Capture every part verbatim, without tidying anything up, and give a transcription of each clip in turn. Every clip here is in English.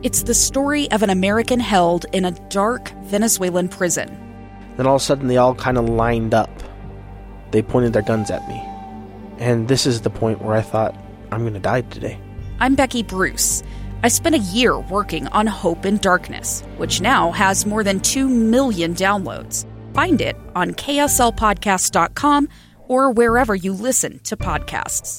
It's the story of an American held in a dark Venezuelan prison. Then all of a sudden they all kind of lined up. They pointed their guns at me. And this is the point where I thought, I'm going to die today. I'm Becky Bruce. I spent a year working on Hope in Darkness, which now has more than two million downloads. Find it on K S L podcast dot com or wherever you listen to podcasts.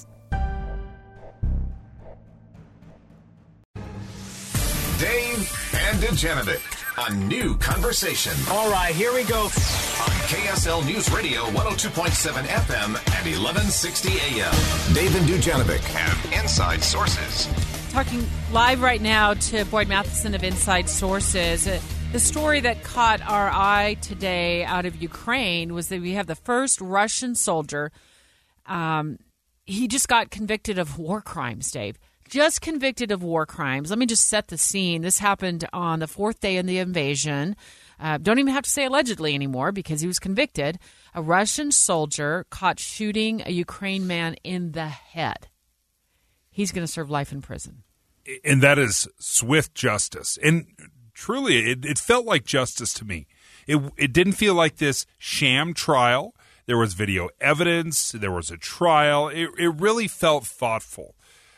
Dave and Dujanovic, a new conversation. All right, here we go. On K S L News Radio one oh two point seven F M and eleven sixty A M. Dave and Dujanovic have inside sources. Talking live right now to Boyd Matheson of Inside Sources. Uh, the story that caught our eye today out of Ukraine was that we have the first Russian soldier. Um, he just got convicted of war crimes, Dave. Just convicted of war crimes. Let me just set the scene. This happened on the fourth day of the invasion. Uh, don't even have to say allegedly anymore because he was convicted. A Russian soldier caught shooting a Ukraine man in the head. He's going to serve life in prison. And that is swift justice. And truly, it, it felt like justice to me. It, it didn't feel like this sham trial. There was video evidence. There was a trial. It, it really felt thoughtful.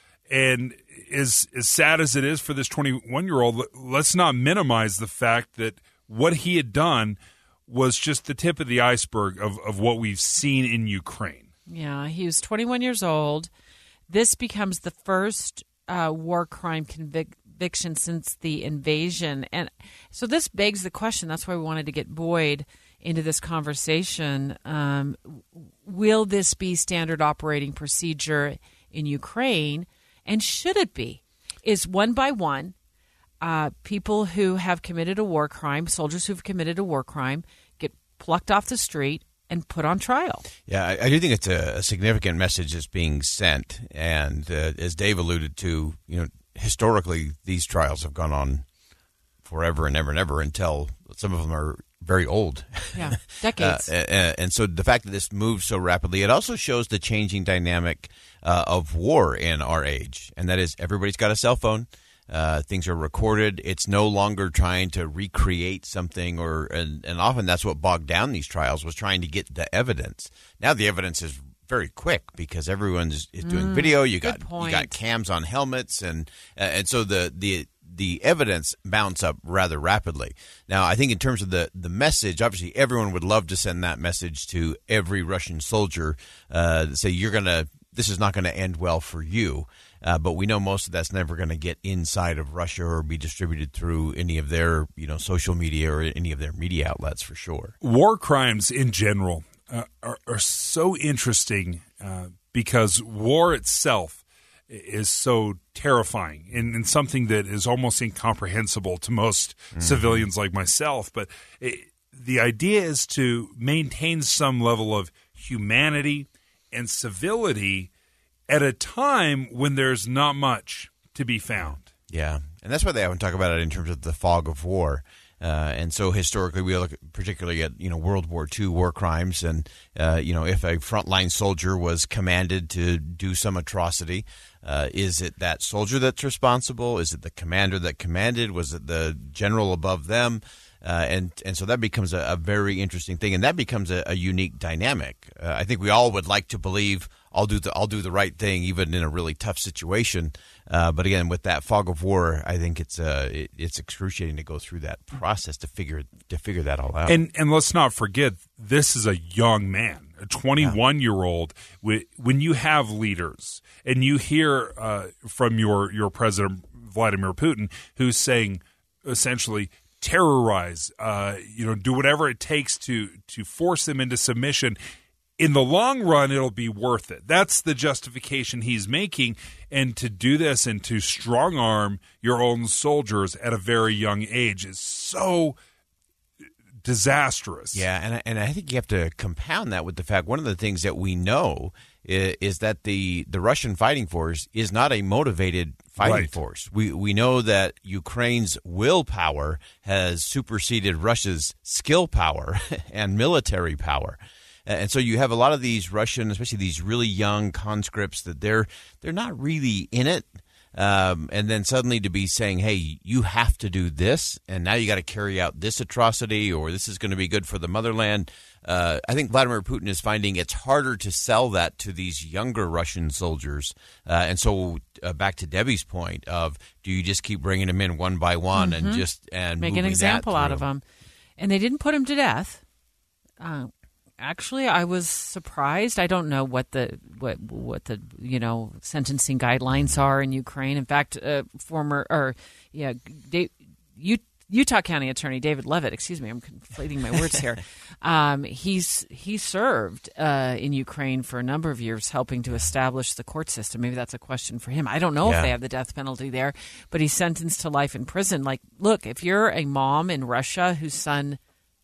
And as, as sad as it is for this twenty-one-year-old, let's not minimize the fact that what he had done was just the tip of the iceberg of, of what we've seen in Ukraine. Yeah, he was twenty-one years old. This becomes the first uh, war crime convic- conviction since the invasion. And so this begs the question. That's why we wanted to get Boyd into this conversation. Um, will this be standard operating procedure in Ukraine? And should it be? Is one by one, uh, people who have committed a war crime, soldiers who have committed a war crime, get plucked off the street and put on trial? Yeah, I, I do think it's a, a significant message that's being sent. And uh, as Dave alluded to, you know, historically these trials have gone on forever and ever and ever until some of them are very old. Yeah, decades. uh, and so the fact that this moves so rapidly, it also shows the changing dynamic uh, of war in our age. And that is everybody's got a cell phone. Uh, things are recorded. It's no longer trying to recreate something, or and, and often that's what bogged down these trials, was trying to get the evidence. Now the evidence is very quick because everyone's is doing Mm, video. You got good point. you got cams on helmets, and uh, and so the the the evidence mounts up rather rapidly. Now, I think in terms of the, the message, obviously everyone would love to send that message to every Russian soldier, uh, say you're gonna this is not going to end well for you. Uh, but we know most of that's never going to get inside of Russia or be distributed through any of their, you know, social media or any of their media outlets for sure. War crimes in general uh, are, are so interesting uh, because war itself is so terrifying and, and something that is almost incomprehensible to most mm-hmm. civilians like myself. But it, the idea is to maintain some level of humanity and civility at a time when there's not much to be found. Yeah, and that's why they often talk about it in terms of the fog of war. Uh, and so historically, we look particularly at, you know, World War Two war crimes, and uh, you know, if a frontline soldier was commanded to do some atrocity, uh, is it that soldier that's responsible? Is it the commander that commanded? Was it the general above them? Uh, and and so that becomes a, a very interesting thing, and that becomes a, a unique dynamic. Uh, I think we all would like to believe I'll do the I'll do the right thing even in a really tough situation. Uh, but again, with that fog of war, I think it's uh, it, it's excruciating to go through that process to figure to figure that all out. And and let's not forget, this is a young man, a twenty-one year old. When you have leaders and you hear uh, from your your president Vladimir Putin, who's saying essentially, terrorize, uh, you know, do whatever it takes to to force them into submission. In the long run, it'll be worth it. That's the justification he's making. And to do this and to strong arm your own soldiers at a very young age is so disastrous. Yeah, and and I think you have to compound that with the fact one of the things that we know is, is that the the Russian fighting force is not a motivated fighting right. force. We we know that Ukraine's willpower has superseded Russia's skill power and military power. And so you have a lot of these Russian, especially these really young conscripts, that they're they're not really in it. Um, and then suddenly to be saying, hey, you have to do this, and now you got to carry out this atrocity, or this is going to be good for the motherland. Uh, I think Vladimir Putin is finding it's harder to sell that to these younger Russian soldiers. Uh, and so uh, back to Debbie's point of, do you just keep bringing them in one by one mm-hmm. and just and make an example out of them? And they didn't put him to death. Uh, actually, I was surprised. I don't know what the what what the you know sentencing guidelines are in Ukraine. In fact, uh, former or yeah, Dave, you. Utah County Attorney David Levitt, excuse me, I'm conflating my words here. Um, he's he served uh, in Ukraine for a number of years, helping to establish the court system. Maybe that's a question for him. I don't know yeah. if they have the death penalty there, but he's sentenced to life in prison. Like, look, if you're a mom in Russia whose son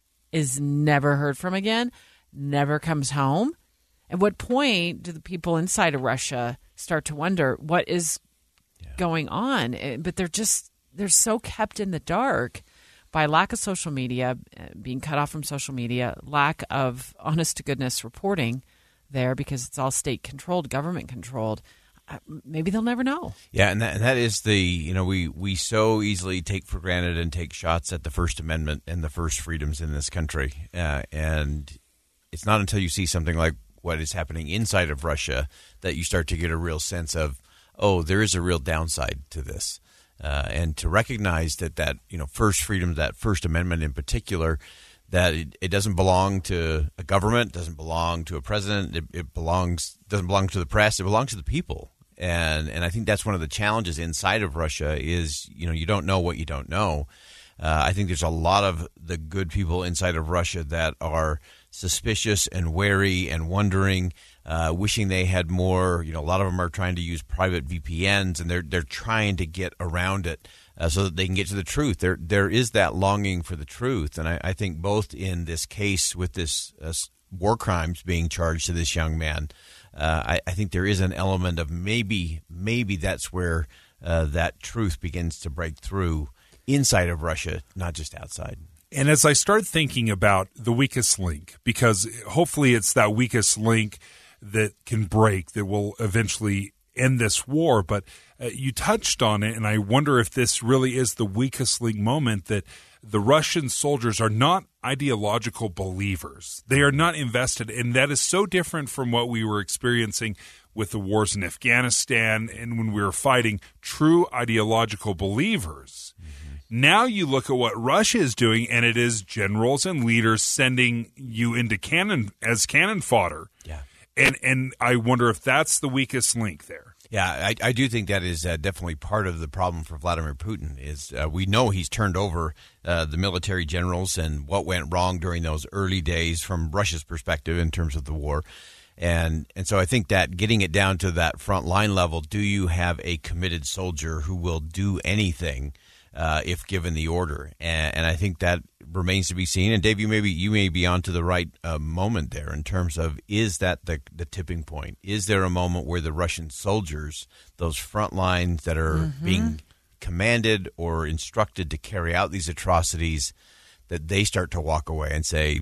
is never heard from again, never comes home, at what point do the people inside of Russia start to wonder what is yeah. going on? But they're just they're so kept in the dark by lack of social media, being cut off from social media, lack of honest-to-goodness reporting there because it's all state-controlled, government-controlled. Maybe they'll never know. Yeah, and that, and that is the, you know, we, we so easily take for granted and take shots at the First Amendment and the first freedoms in this country. Uh, and it's not until you see something like what is happening inside of Russia that you start to get a real sense of, oh, there is a real downside to this. Uh, and to recognize that that, you know, first freedom, that First Amendment in particular, that it, it doesn't belong to a government, doesn't belong to a president, it, it belongs doesn't belong to the press, it belongs to the people. And and I think that's one of the challenges inside of Russia is, you know, you don't know what you don't know. Uh, I think there's a lot of the good people inside of Russia that are suspicious and wary and wondering, uh, wishing they had more. You know, a lot of them are trying to use private V P Ns, and they're they're trying to get around it uh, so that they can get to the truth. There there is that longing for the truth, and I, I think both in this case with this uh, war crimes being charged to this young man, uh, I, I think there is an element of maybe maybe that's where uh, that truth begins to break through inside of Russia, not just outside. And as I start thinking about the weakest link, because hopefully it's that weakest link that can break, that will eventually end this war, but uh, you touched on it, and I wonder if this really is the weakest link moment, that the Russian soldiers are not ideological believers. They are not invested, and that is so different from what we were experiencing with the wars in Afghanistan and when we were fighting true ideological believers. Mm-hmm. Now you look at what Russia is doing, and it is generals and leaders sending you into cannon as cannon fodder. Yeah. And and I wonder if that's the weakest link there. Yeah, I, I do think that is uh, definitely part of the problem for Vladimir Putin. Is uh, we know he's turned over uh, the military generals and what went wrong during those early days from Russia's perspective in terms of the war. And and so I think that getting it down to that front line level, do you have a committed soldier who will do anything uh, if given the order? And, and I think that remains to be seen. And Dave, you may be, you may be onto the right uh, moment there in terms of, is that the, the tipping point? Is there a moment where the Russian soldiers, those front lines that are mm-hmm. being commanded or instructed to carry out these atrocities, that they start to walk away and say,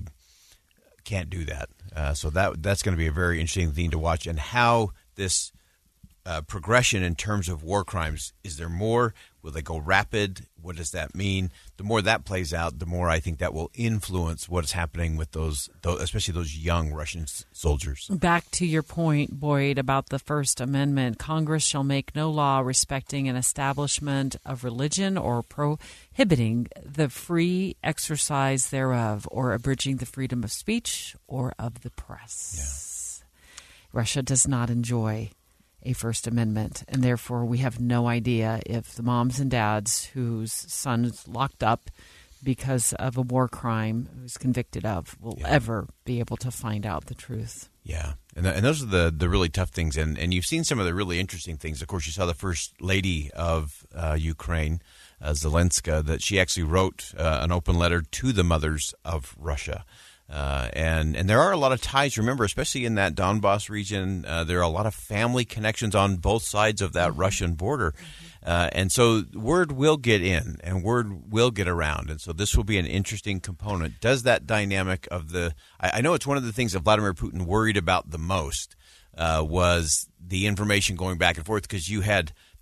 can't do that? Uh, so that that's going to be a very interesting thing to watch, and how this uh, progression in terms of war crimes. Is there more? Will they go rapid? What does that mean? The more that plays out, the more I think that will influence what is happening with those, those especially those young Russian s- soldiers. Back to your point, Boyd, about the First Amendment, Congress shall make no law respecting an establishment of religion or prohibiting the free exercise thereof, or abridging the freedom of speech or of the press. Yeah. Russia does not enjoy a First Amendment, and therefore we have no idea if the moms and dads whose son is locked up because of a war crime, who's convicted of, will yeah. ever be able to find out the truth. Yeah, and, th- and those are the, the really tough things, and, and you've seen some of the really interesting things. Of course, you saw the First Lady of uh, Ukraine, uh, Zelenska, that she actually wrote uh, an open letter to the mothers of Russia. Uh, and and there are a lot of ties. Remember, especially in that Donbass region, uh, there are a lot of family connections on both sides of that mm-hmm. Russian border. Mm-hmm. Uh, and so word will get in and word will get around. And so this will be an interesting component. Does that dynamic of the – I know it's one of the things that Vladimir Putin worried about the most uh, was the information going back and forth, because you had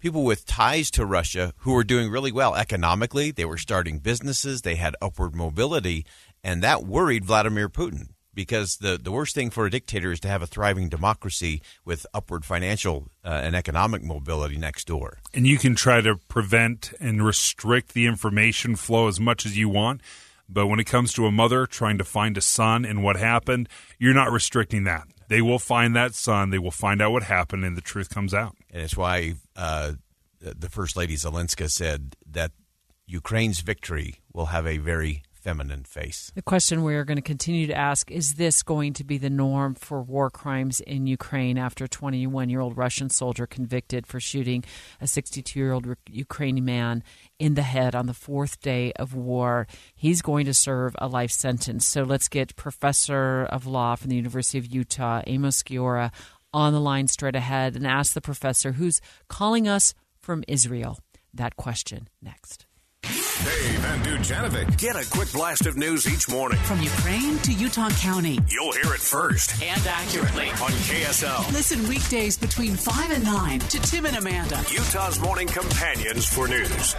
people with ties to Russia who were doing really well economically. They were starting businesses. They had upward mobility, and that worried Vladimir Putin. Because the, the worst thing for a dictator is to have a thriving democracy with upward financial uh, and economic mobility next door. And you can try to prevent and restrict the information flow as much as you want. But when it comes to a mother trying to find a son and what happened, you're not restricting that. They will find that son. They will find out what happened, and the truth comes out. And it's why uh, the First Lady Zelenska said that Ukraine's victory will have a very feminine face. The question we're going to continue to ask, is this going to be the norm for war crimes in Ukraine after a twenty-one-year-old Russian soldier convicted for shooting a sixty-two-year-old Ukrainian man in the head on the fourth day of war? He's going to serve a life sentence. So let's get Professor of Law from the University of Utah, Amos Giora, on the line straight ahead and ask the professor who's calling us from Israel that question next. Dave and Dujanovic. Get a quick blast of news each morning. From Ukraine to Utah County. You'll hear it first. And accurately. On K S L. Listen weekdays between five and nine to Tim and Amanda. Utah's morning companions for news.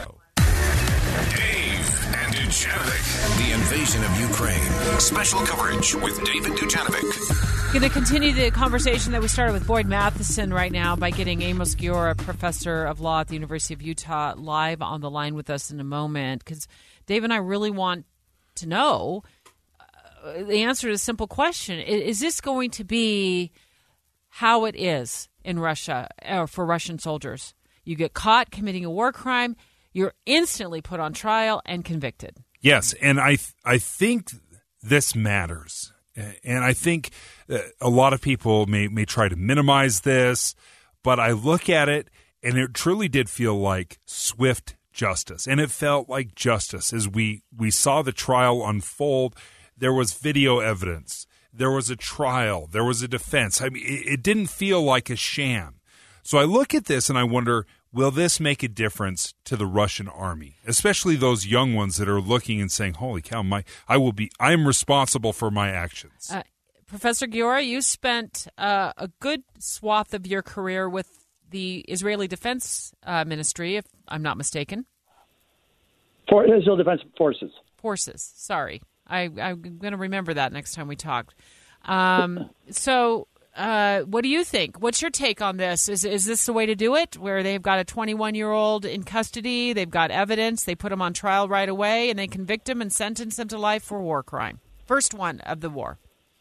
Dave and Dujanovic. The invasion of Ukraine. Special coverage with Dave and Dujanovic. Going to continue the conversation that we started with Boyd Matheson right now by getting Amos Giora, professor of law at the University of Utah, live on the line with us in a moment. Because Dave and I really want to know uh, the answer to a simple question. Is, is this going to be how it is in Russia or for Russian soldiers? You get caught committing a war crime, you're instantly put on trial and convicted. Yes, and I th- I think this matters. And I think a lot of people may, may try to minimize this, but I look at it, and it truly did feel like swift justice. And it felt like justice as we, we saw the trial unfold. There was video evidence. There was a trial. There was a defense. I mean, it, it didn't feel like a sham. So I look at this, and I wonder, will this make a difference to the Russian army, especially those young ones that are looking and saying, "Holy cow, my I will be I'm responsible for my actions." Uh, Professor Giora, you spent uh, a good swath of your career with the Israeli Defense uh, Ministry, if I'm not mistaken. For Israel Defense Forces. Forces. Sorry, I, I'm going to remember that next time we talk. Um, so. Uh, what do you think? What's your take on this? Is is this the way to do it, where they've got a twenty-one-year-old in custody, they've got evidence, they put him on trial right away, and they convict him and sentence him to life for war crime? First one of the war.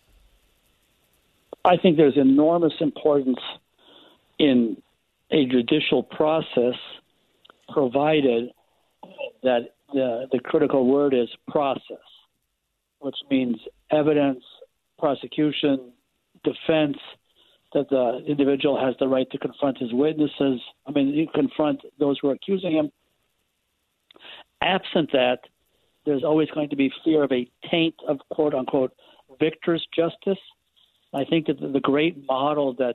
I think there's enormous importance in a judicial process, provided that the, the critical word is process, which means evidence, prosecution, defense, that the individual has the right to confront his witnesses. I mean, you confront those who are accusing him. Absent that, there's always going to be fear of a taint of quote-unquote victor's justice. I think that the great model that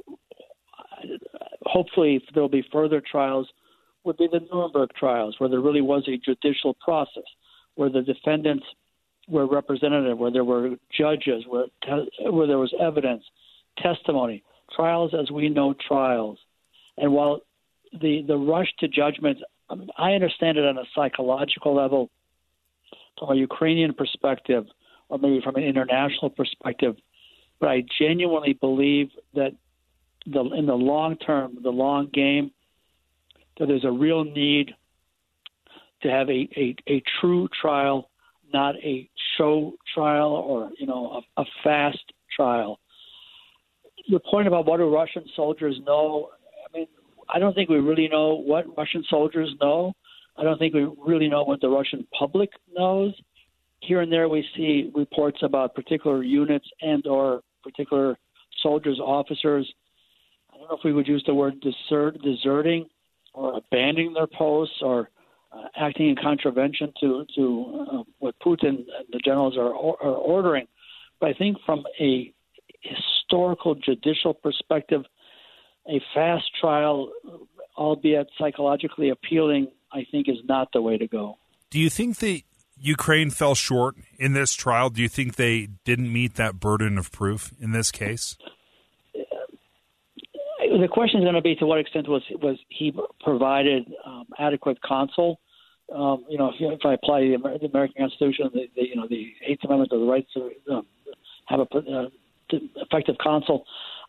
hopefully there will be further trials would be the Nuremberg trials, where there really was a judicial process, where the defendants were representative, where there were judges, where where there was evidence, testimony, trials as we know trials. And while the the rush to judgment, I mean, I understand it on a psychological level, from a Ukrainian perspective, or maybe from an international perspective, but I genuinely believe that the in the long term, the long game, that there's a real need to have a, a, a true trial, not a show trial or, you know, a, a fast trial. Your point about what do Russian soldiers know, I mean, I don't think we really know what Russian soldiers know. I don't think we really know what the Russian public knows. Here and there we see reports about particular units and or particular soldiers, officers. I don't know if we would use the word desert, deserting or abandoning their posts or Uh, acting in contravention to to uh, what Putin and the generals are, are ordering. But I think from a historical judicial perspective, a fast trial, albeit psychologically appealing, I think is not the way to go. Do you think that Ukraine fell short in this trial? Do you think they didn't meet that burden of proof in this case? the question is going to be to what extent was was he provided um, adequate counsel. Um, you know, if, if I apply the, Amer- the American Constitution, the, the you know the Eighth Amendment to the right to um, have a uh, to effective counsel,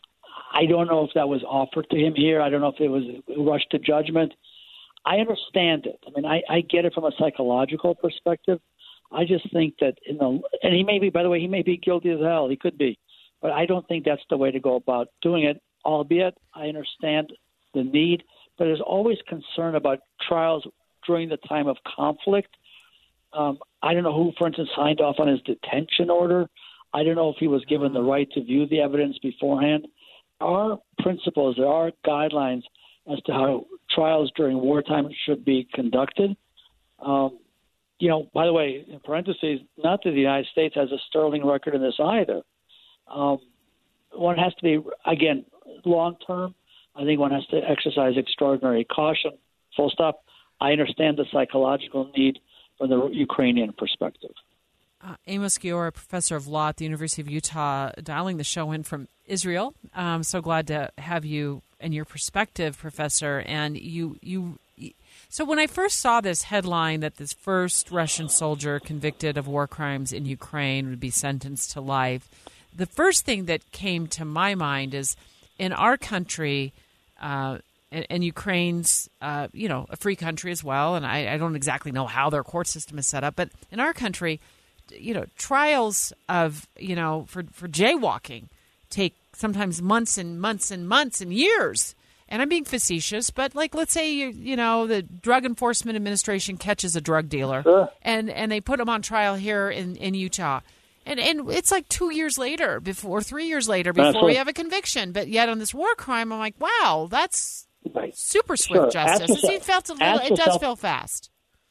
I don't know if that was offered to him here. I don't know if it was rushed to judgment. I understand it. I mean, I, I get it from a psychological perspective. I just think that in the and he may be, by the way, he may be guilty as hell. He could be, but I don't think that's the way to go about doing it. Albeit, I understand the need, but there's always concern about trials during the time of conflict. Um, I don't know who, for instance, signed off on his detention order. I don't know if he was given the right to view the evidence beforehand. There are principles, there are guidelines as to how trials during wartime should be conducted. Um, you know, by the way, in parentheses, not that the United States has a sterling record in this either. Um, one has to be, again, long-term. I think one has to exercise extraordinary caution, full stop. I understand the psychological need from the Ukrainian perspective. Uh, Amos Giora, professor of law at the University of Utah, dialing the show in from Israel. I'm so glad to have you and your perspective, Professor. And you, you. So when I first saw this headline that this first Russian soldier convicted of war crimes in Ukraine would be sentenced to life, the first thing that came to my mind is in our country, uh, and, and Ukraine's, uh, you know, a free country as well, and I, I don't exactly know how their court system is set up, but in our country, you know, trials of, you know, for, for jaywalking take sometimes months and months and months and years. And I'm being facetious, but like, let's say, you you know, the Drug Enforcement Administration catches a drug dealer Sure. and, and they put him on trial here in, in Utah. And and it's like two years later, before three years later, before Absolutely. we have a conviction. But yet on this war crime, I'm like, wow, that's Right. super swift Sure. justice. Ask It yourself- felt a little, ask it does yourself- feel fast.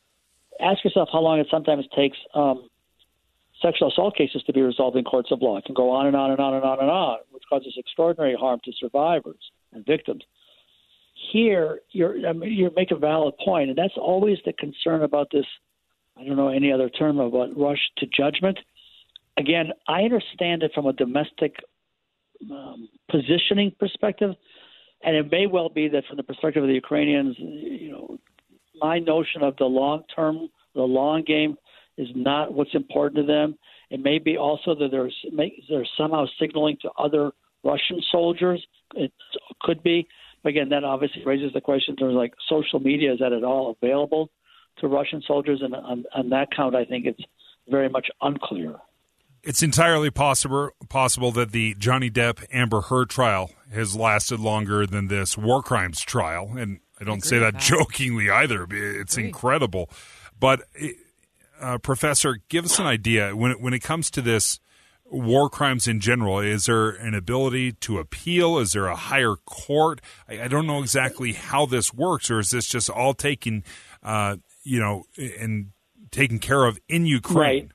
Ask yourself how long it sometimes takes um, sexual assault cases to be resolved in courts of law. It can go on and on and on and on and on, which causes extraordinary harm to survivors and victims. Here, you're I mean, you make a valid point, and that's always the concern about this. I don't know any other term about rush to judgment. Again, I understand it from a domestic um, positioning perspective, and it may well be that from the perspective of the Ukrainians, you know, my notion of the long term, the long game, is not what's important to them. It may be also that there's they're somehow signaling to other Russian soldiers. It could be. But again, that obviously raises the question in terms of like social media, is that at all available to Russian soldiers? And on, on that count, I think it's very much unclear. It's entirely possible possible that the Johnny Depp Amber Heard trial has lasted longer than this war crimes trial, and I don't I say that, that jokingly either. It's Agree. incredible. But uh, Professor, give us an idea when it, when it comes to this war crimes in general. Is there an ability to appeal? Is there a higher court? I, I don't know exactly how this works, or is this just all taken, uh, you know, and taken care of in Ukraine? Right.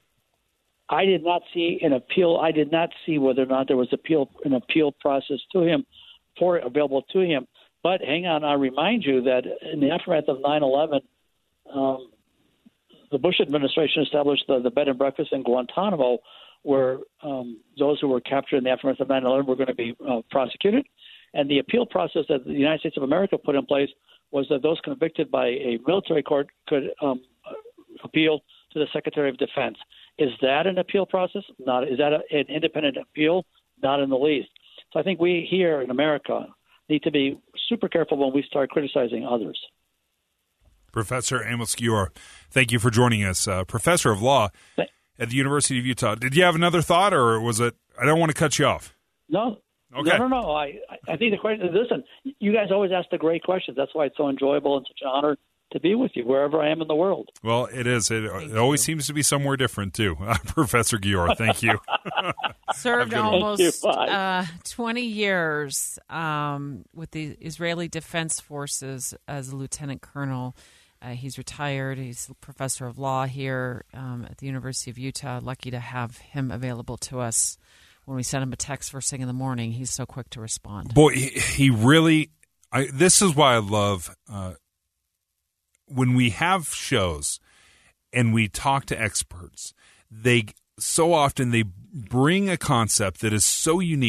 I did not see an appeal. I did not see whether or not there was appeal an appeal process to him for available to him. But hang on, I'll remind you that in the aftermath of nine eleven, um, the Bush administration established the, the bed and breakfast in Guantanamo, where um, those who were captured in the aftermath of nine eleven were going to be uh, prosecuted. And the appeal process that the United States of America put in place was that those convicted by a military court could um, appeal to the Secretary of Defense. Is that an appeal process? Not. Is that a, an independent appeal? Not in the least. So I think we here in America need to be super careful when we start criticizing others. Professor Amos Giora, thank you for joining us. Uh, professor of law at the University of Utah. Did you have another thought, or was it? I don't want to cut you off. No. Okay. No, no, no. I, I think the question is, listen, you guys always ask the great questions. That's why it's so enjoyable and such an honor to be with you wherever I am in the world. Well, it is. It, it always seems to be somewhere different, too. Uh, Professor Giora, thank you. Served Have a good one. almost Thank you. Bye. uh, twenty years um, with the Israeli Defense Forces as a lieutenant colonel. Uh, he's retired. He's a professor of law here um, at the University of Utah. Lucky to have him available to us. When we send him a text first thing in the morning, he's so quick to respond. Boy, he, he really I, – this is why I love uh, when we have shows and we talk to experts, they so often they bring a concept that is so unique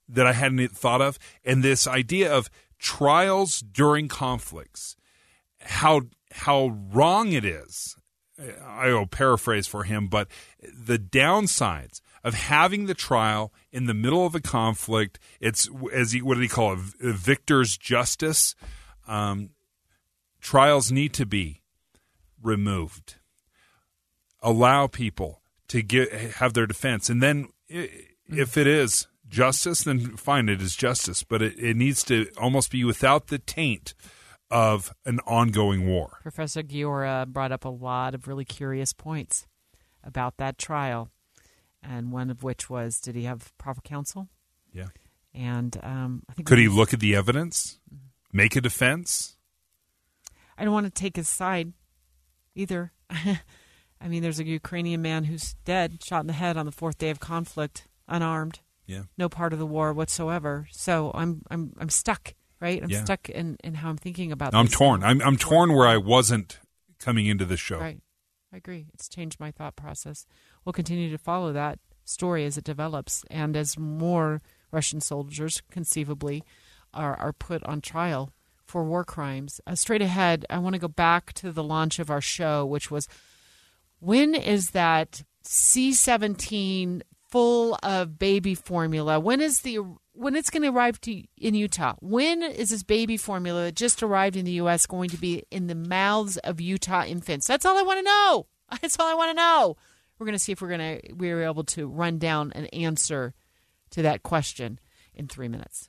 that I hadn't thought of. And this idea of trials during conflicts, how how wrong it is. I will paraphrase for him, but the downsides of having the trial in the middle of a conflict, it's, as he, what did he call it, a victor's justice. Um, trials need to be removed. Allow people to get have their defense. And then if it is justice, then fine, it is justice. But it, it needs to almost be without the taint of an ongoing war. Professor Giora brought up a lot of really curious points about that trial, and one of which was, did he have proper counsel? Yeah. And um, I think could he look at the evidence, make a defense? I don't want to take his side either. I mean, there's a Ukrainian man who's dead, shot in the head on the fourth day of conflict, unarmed. Yeah. No part of the war whatsoever. So I'm I'm I'm stuck. Right, I'm yeah. stuck in, in how I'm thinking about. I'm these torn. things. I'm I'm torn where I wasn't coming into this show. Right, I agree. It's changed my thought process. We'll continue to follow that story as it develops, and as more Russian soldiers, conceivably, are are put on trial for war crimes. Uh, straight ahead, I want to go back to the launch of our show, which was, when is that C seventeen full of baby formula? When is the when it's going to arrive to, in Utah? When is this baby formula that just arrived in the U S going to be in the mouths of Utah infants? That's all I want to know. That's all I want to know. We're going to see if we're going to we're able to run down an answer to that question in three minutes.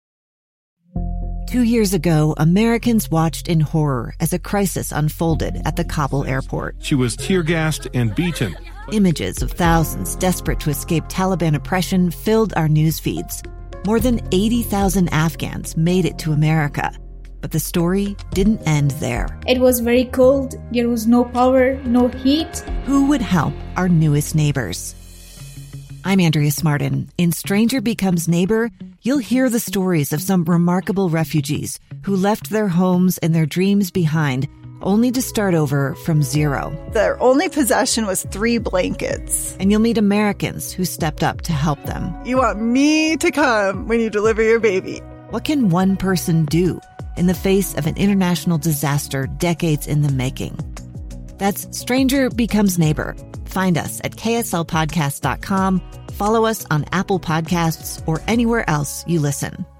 Two years ago, Americans watched in horror as a crisis unfolded at the Kabul airport. She was tear-gassed and beaten. Images of thousands desperate to escape Taliban oppression filled our news feeds. More than eighty thousand Afghans made it to America. But the story didn't end there. It was very cold. There was no power, no heat. Who would help our newest neighbors? I'm Andrea Smartin. In Stranger Becomes Neighbor, you'll hear the stories of some remarkable refugees who left their homes and their dreams behind, only to start over from zero. Their only possession was three blankets. And you'll meet Americans who stepped up to help them. You want me to come when you deliver your baby. What can one person do in the face of an international disaster decades in the making? That's Stranger Becomes Neighbor. Find us at K S L podcast dot com. Follow us on Apple Podcasts or anywhere else you listen.